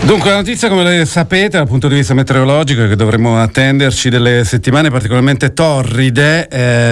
Dunque, la notizia, come sapete, dal punto di vista meteorologico, è che dovremmo attenderci delle settimane particolarmente torride.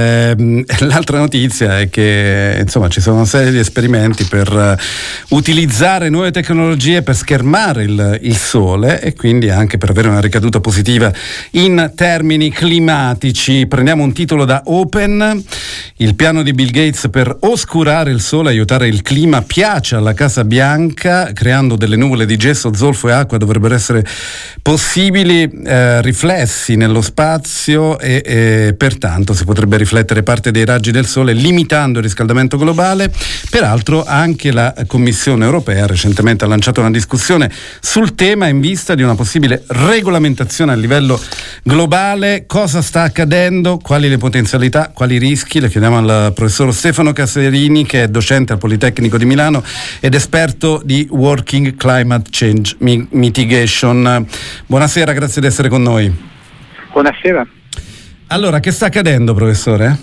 L'altra notizia è che, insomma, ci sono una serie di esperimenti per utilizzare nuove tecnologie per schermare il sole e quindi anche per avere una ricaduta positiva in termini climatici. Prendiamo un titolo da Open: il piano di Bill Gates per oscurare il sole e aiutare il clima piace alla Casa Bianca, creando delle nuvole di gesso, zolfo e acqua dovrebbero essere possibili riflessi nello spazio e pertanto si potrebbe riflettere parte dei raggi del sole limitando il riscaldamento globale. Peraltro anche la Commissione europea recentemente ha lanciato una discussione sul tema in vista di una possibile regolamentazione a livello globale. Cosa sta accadendo? Quali le potenzialità? Quali i rischi? Le chiediamo al professor Stefano Caserini, che è docente al Politecnico di Milano ed esperto di Working Climate Change Mitigation. Buonasera, grazie di essere con noi. Buonasera. Allora, che sta accadendo, professore?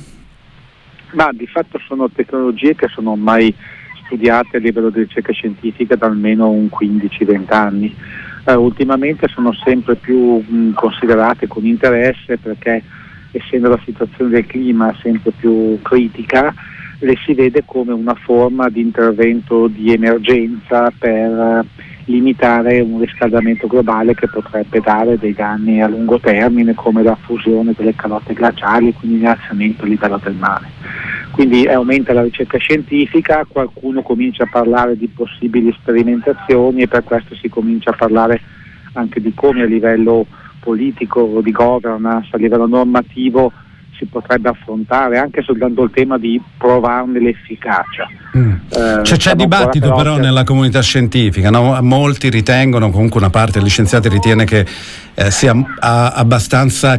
Ma di fatto sono tecnologie che sono ormai studiate a livello di ricerca scientifica da almeno un 15-20 anni. Ultimamente sono sempre più considerate con interesse perché, essendo la situazione del clima sempre più critica, le si vede come una forma di intervento di emergenza per limitare un riscaldamento globale che potrebbe dare dei danni a lungo termine, come la fusione delle calotte glaciali, quindi l'innalzamento del livello del mare. Quindi aumenta la ricerca scientifica, qualcuno comincia a parlare di possibili sperimentazioni e per questo si comincia a parlare anche di come a livello politico, di governance, a livello normativo si potrebbe affrontare anche soltanto il tema di provarne l'efficacia. C'è dibattito però nella comunità scientifica, no? Molti ritengono, comunque una parte degli scienziati ritiene che sia abbastanza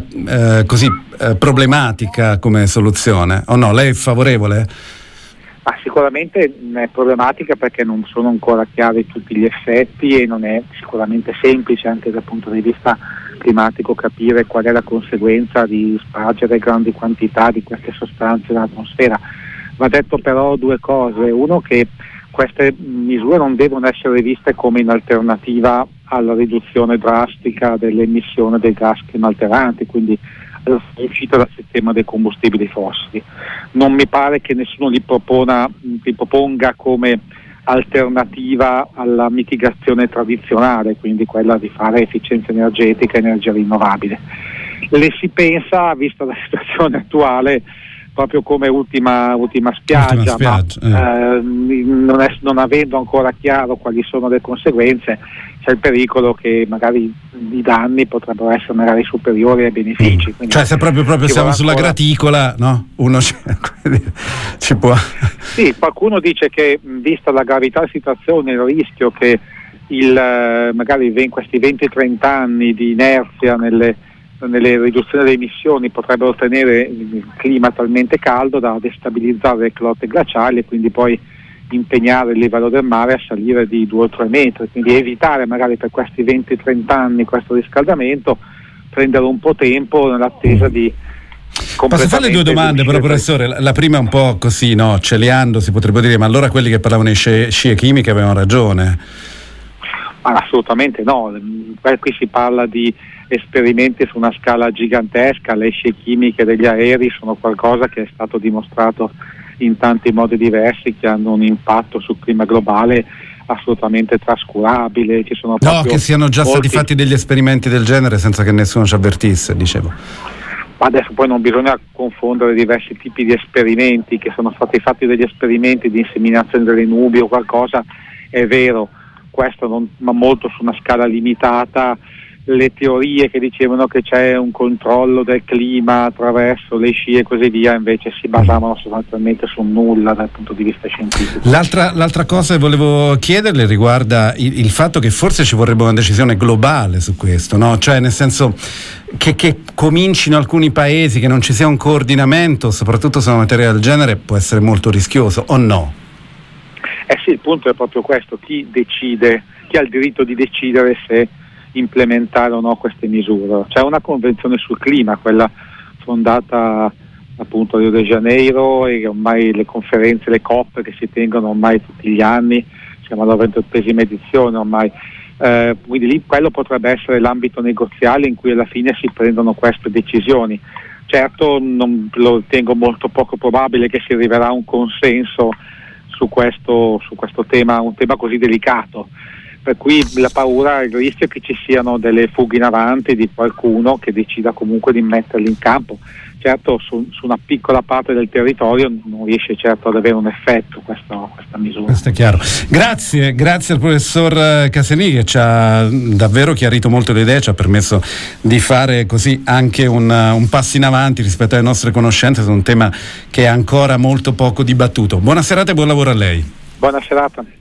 problematica come soluzione, o no? Lei è favorevole? Ma sicuramente è problematica perché non sono ancora chiari tutti gli effetti e non è sicuramente semplice anche dal punto di vista climatico capire qual è la conseguenza di spargere grandi quantità di queste sostanze nell'atmosfera. Va detto però due cose: uno, che queste misure non devono essere viste come in alternativa alla riduzione drastica dell'emissione dei gas climalteranti, quindi all'uscita dal sistema dei combustibili fossili. Non mi pare che nessuno li proponga come alternativa alla mitigazione tradizionale, quindi quella di fare efficienza energetica e energia rinnovabile. Le si pensa, vista la situazione attuale, proprio come ultima spiaggia. Ma non avendo ancora chiaro quali sono le conseguenze, c'è il pericolo che magari i danni potrebbero essere magari superiori ai benefici. Cioè, se proprio siamo sulla graticola, no? Uno ci può. Sì, qualcuno dice che, vista la gravità della situazione, il rischio che magari questi 20-30 anni di inerzia nelle riduzioni delle emissioni potrebbero ottenere il clima talmente caldo da destabilizzare le calotte glaciali e quindi poi impegnare il livello del mare a salire di 2 o 3 metri, quindi evitare magari per questi 20-30 anni questo riscaldamento, prendere un po' tempo nell'attesa di Posso farle due domande però, professore? La prima è un po' così, no? Celiando si potrebbe dire, ma allora quelli che parlavano di scie chimiche avevano ragione? Assolutamente no, qui si parla di esperimenti su una scala gigantesca. Le scie chimiche degli aerei sono qualcosa che è stato dimostrato in tanti modi diversi, che hanno un impatto sul clima globale assolutamente trascurabile. Ci sono che siano già stati fatti degli esperimenti del genere senza che nessuno ci avvertisse, dicevo. Adesso poi non bisogna confondere diversi tipi di esperimenti, che sono stati fatti degli esperimenti di inseminazione delle nubi o qualcosa, è vero, questo ma molto su una scala limitata. Le teorie che dicevano che c'è un controllo del clima attraverso le scie e così via invece si basavano sostanzialmente su nulla dal punto di vista scientifico. L'altra cosa che volevo chiederle riguarda il fatto che forse ci vorrebbe una decisione globale su questo, no? Cioè, nel senso che comincino alcuni paesi, che non ci sia un coordinamento, soprattutto su una materia del genere, può essere molto rischioso, o no? Sì, il punto è proprio questo: chi decide, chi ha il diritto di decidere se implementare o no queste misure. C'è una convenzione sul clima, quella fondata appunto a Rio de Janeiro, e ormai le conferenze, le COP che si tengono ormai tutti gli anni, siamo alla 28esima edizione ormai, quindi lì quello potrebbe essere l'ambito negoziale in cui alla fine si prendono queste decisioni. Certo non lo ritengo molto poco probabile che si arriverà a un consenso su questo tema, un tema così delicato, per cui la paura, il rischio è che ci siano delle fughe in avanti di qualcuno che decida comunque di metterli in campo. Certo su una piccola parte del territorio non riesce certo ad avere un effetto questa misura. Questo è chiaro. Grazie al professor Cassani, che ci ha davvero chiarito molto le idee, ci ha permesso di fare così anche un passo in avanti rispetto alle nostre conoscenze su un tema che è ancora molto poco dibattuto. Buona serata e buon lavoro a lei. Buona serata.